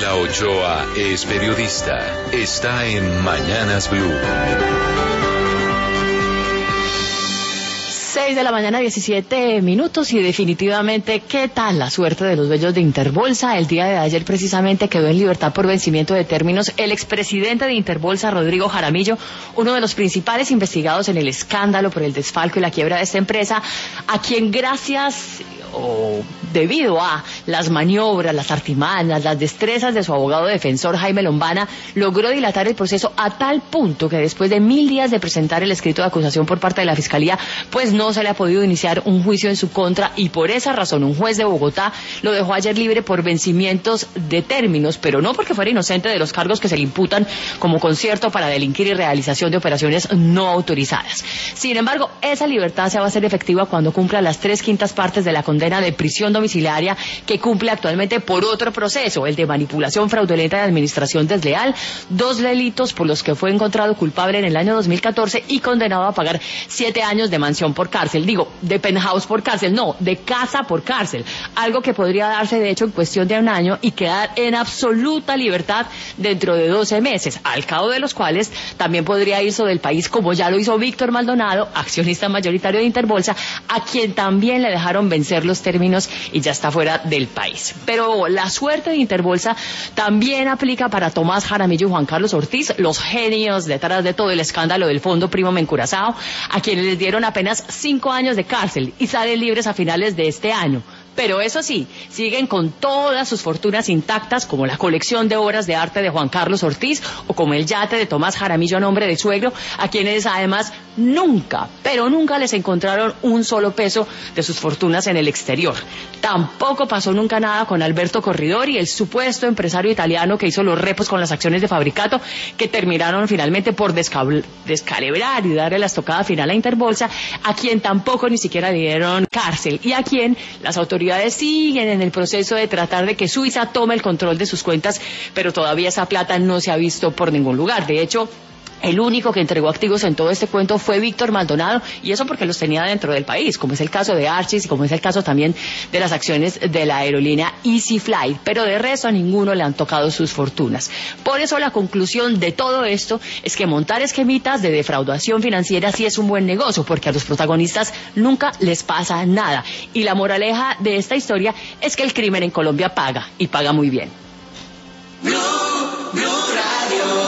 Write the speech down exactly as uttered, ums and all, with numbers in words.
Camila Ochoa es periodista. Está en Mañanas Blue. seis de la mañana, diecisiete minutos, y definitivamente, ¿qué tal la suerte de los dueños de Interbolsa? El día de ayer precisamente quedó en libertad por vencimiento de términos el expresidente de Interbolsa, Rodrigo Jaramillo, uno de los principales investigados en el escándalo por el desfalco y la quiebra de esta empresa, a quien gracias o debido a las maniobras, las artimañas, las destrezas de su abogado defensor Jaime Lombana, logró dilatar el proceso a tal punto que después de mil días de presentar el escrito de acusación por parte de la Fiscalía, pues no se le ha podido iniciar un juicio en su contra, y por esa razón un juez de Bogotá lo dejó ayer libre por vencimientos de términos, pero no porque fuera inocente de los cargos que se le imputan como concierto para delinquir y realización de operaciones no autorizadas. Sin embargo, esa libertad se va a hacer efectiva cuando cumpla las tres quintas partes de la condena de prisión domiciliaria que cumple actualmente por otro proceso, el de manipulación fraudulenta y administración desleal, dos delitos por los que fue encontrado culpable en el año dos mil catorce y condenado a pagar siete años de mansión por cárcel, digo, de penthouse por cárcel, no, de casa por cárcel, algo que podría darse de hecho en cuestión de un año y quedar en absoluta libertad dentro de doce meses, al cabo de los cuales también podría irse del país, como ya lo hizo Víctor Maldonado, accionista mayoritario de Interbolsa, a quien también le dejaron vencer los términos y ya está fuera del país. Pero la suerte de Interbolsa también aplica para Tomás Jaramillo y Juan Carlos Ortiz, los genios detrás de todo el escándalo del Fondo Primo Mencurazao, a quienes les dieron apenas cinco años de cárcel y salen libres a finales de este año. Pero eso sí, siguen con todas sus fortunas intactas, como la colección de obras de arte de Juan Carlos Ortiz o como el yate de Tomás Jaramillo a nombre de suegro, a quienes además nunca, pero nunca les encontraron un solo peso de sus fortunas en el exterior. Tampoco pasó nunca nada con Alberto Corridori, el supuesto empresario italiano que hizo los repos con las acciones de Fabricato, que terminaron finalmente por descalibrar y darle la estocada final a Interbolsa, a quien tampoco ni siquiera dieron cárcel y a quien las autoridades siguen en el proceso de tratar de que Suiza tome el control de sus cuentas, pero todavía esa plata no se ha visto por ningún lugar. De hecho, el único que entregó activos en todo este cuento fue Víctor Maldonado, y eso porque los tenía dentro del país, como es el caso de Archis y como es el caso también de las acciones de la aerolínea Easy Flight, pero de resto a ninguno le han tocado sus fortunas. Por eso la conclusión de todo esto es que montar esquemitas de defraudación financiera sí es un buen negocio, porque a los protagonistas nunca les pasa nada, y la moraleja de esta historia es que el crimen en Colombia paga, y paga muy bien.